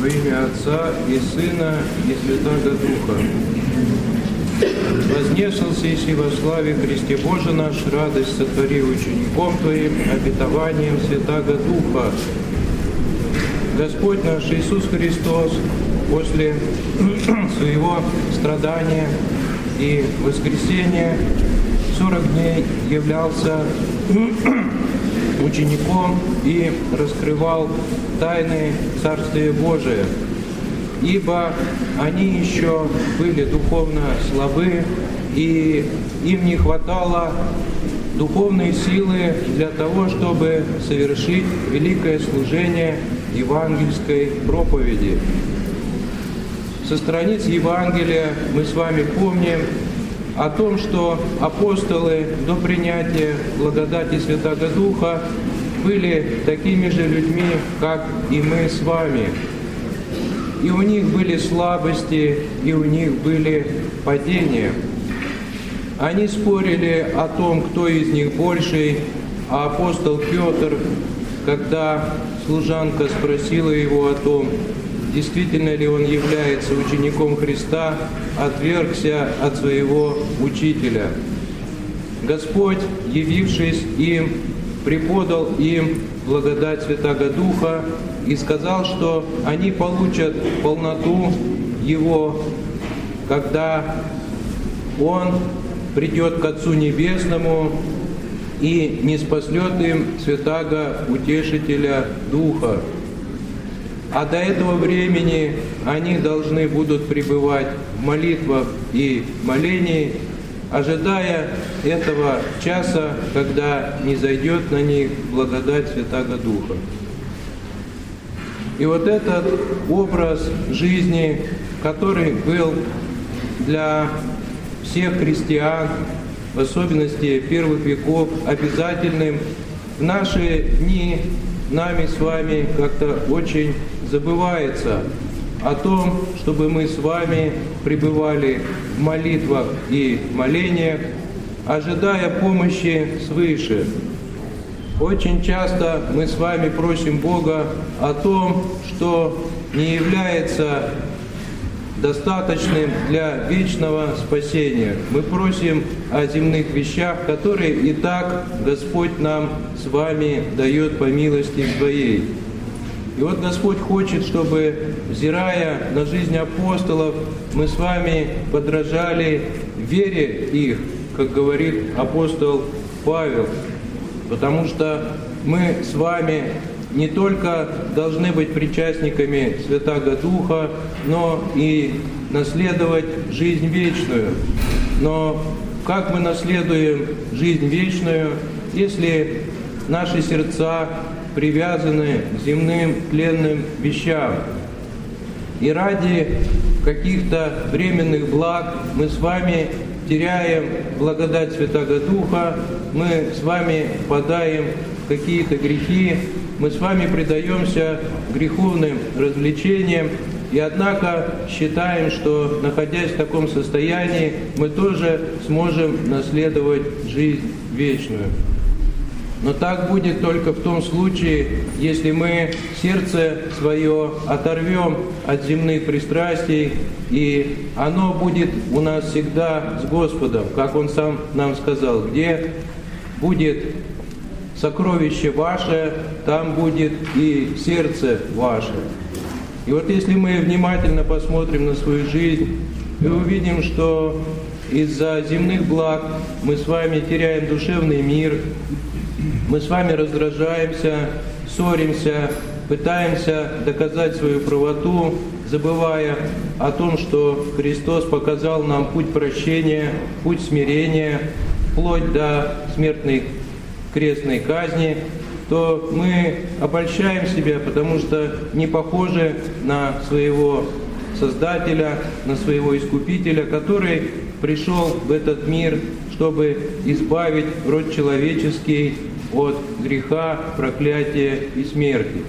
Во имя Отца и Сына и Святаго Духа. Вознесался и во славе Христе Боже наш, радость сотвори учеником Твоим, обетованием Святаго Духа. Господь наш Иисус Христос после своего страдания и воскресения 40 дней являлся учеником и раскрывал тайны Царствия Божия, ибо они еще были духовно слабы, и им не хватало духовной силы для того, чтобы совершить великое служение евангельской проповеди. Со страниц Евангелия мы с вами помним о том, что апостолы до принятия благодати Святаго Духа были такими же людьми, как и мы с вами. И у них были слабости, и у них были падения. Они спорили о том, кто из них больший, а апостол Петр, когда служанка спросила его о том, действительно ли он является учеником Христа, отвергся от своего учителя. Господь, явившись им, преподал им благодать Святаго Духа и сказал, что они получат полноту Его, когда Он придет к Отцу Небесному и ниспошлет им Святаго Утешителя Духа. А до этого времени они должны будут пребывать в молитвах и молении, ожидая этого часа, когда низойдет на них благодать Святаго Духа. И вот этот образ жизни, который был для всех христиан, в особенности первых веков, обязательным, в наши дни нами с вами как-то очень забывается о том, чтобы мы с вами пребывали в молитвах и молениях, ожидая помощи свыше. Очень часто мы с вами просим Бога о том, что не является достаточным для вечного спасения. Мы просим о земных вещах, которые и так Господь нам с вами дает по милости Своей. И вот Господь хочет, чтобы, взирая на жизнь апостолов, мы с вами подражали вере их, как говорит апостол Павел, потому что мы с вами не только должны быть причастниками Святаго Духа, но и наследовать жизнь вечную. Но как мы наследуем жизнь вечную, если наши сердца привязаны к земным тленным вещам? И ради каких-то временных благ мы с вами теряем благодать Святаго Духа, мы с вами впадаем в какие-то грехи, мы с вами предаемся греховным развлечениям, и однако считаем, что, находясь в таком состоянии, мы тоже сможем наследовать жизнь вечную. Но так будет только в том случае, если мы сердце свое оторвем от земных пристрастий, и оно будет у нас всегда с Господом, как Он сам нам сказал: где будет сокровище ваше, там будет и сердце ваше. И вот если мы внимательно посмотрим на свою жизнь, мы увидим, что из-за земных благ мы с вами теряем душевный мир, мы с вами раздражаемся, ссоримся, пытаемся доказать свою правоту, забывая о том, что Христос показал нам путь прощения, путь смирения, вплоть до смертной крестной казни, то мы обольщаем себя, потому что не похожи на своего Создателя, на своего Искупителя, который пришел в этот мир, чтобы избавить род человеческий от греха, проклятия и смерти.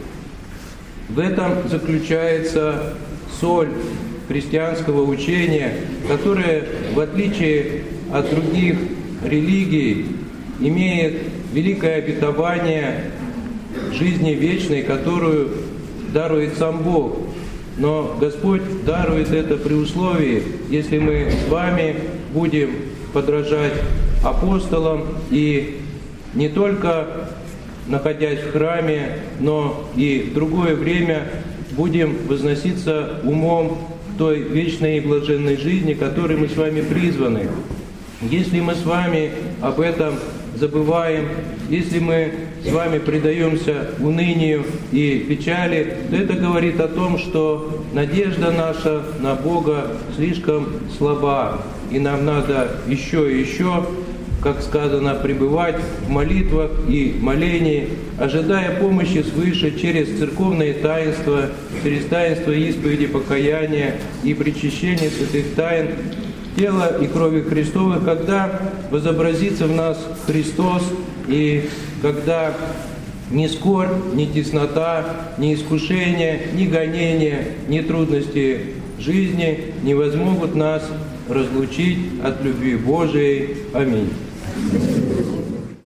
В этом заключается соль христианского учения, которое, в отличие от других религий, имеет великое обетование жизни вечной, которую дарует сам Бог. Но Господь дарует это при условии, если мы с вами будем подражать апостолам и не только находясь в храме, но и в другое время будем возноситься умом к той вечной и блаженной жизни, к которой мы с вами призваны. Если мы с вами об этом забываем, если мы с вами предаемся унынию и печали, то это говорит о том, что надежда наша на Бога слишком слаба, и нам надо еще и еще, как сказано, пребывать в молитвах и молении, ожидая помощи свыше через церковные таинства, через таинство исповеди, покаяния и причащения святых тайн тела и крови Христовых, когда возобразится в нас Христос, и когда ни скорбь, ни теснота, ни искушение, ни гонение, ни трудности жизни не возмогут нас разлучить от любви Божией. Аминь.